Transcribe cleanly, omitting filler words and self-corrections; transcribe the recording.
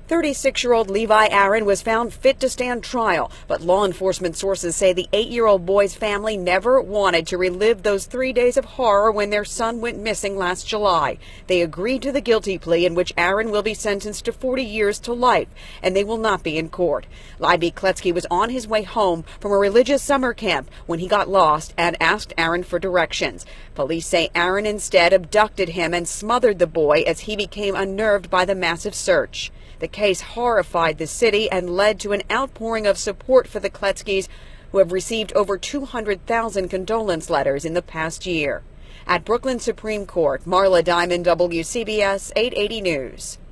36-year-old Levi Aaron was found fit to stand trial, but law enforcement sources say the 8-year-old boy's family never wanted to relive those 3 days of horror when their son went missing last July. They agreed to the guilty plea in which Aaron will be sentenced to 40 years to life, and they will not be in court. Levi Kletzky was on his way home from a religious summer camp when he got lost and asked Aaron for directions. Police say Aaron instead abducted him and smothered the boy as he became unnerved by the massive search. The case horrified the city and led to an outpouring of support for the Kletzkys, who have received over 200,000 condolence letters in the past year. At Brooklyn Supreme Court, Marla Diamond, WCBS 880 News.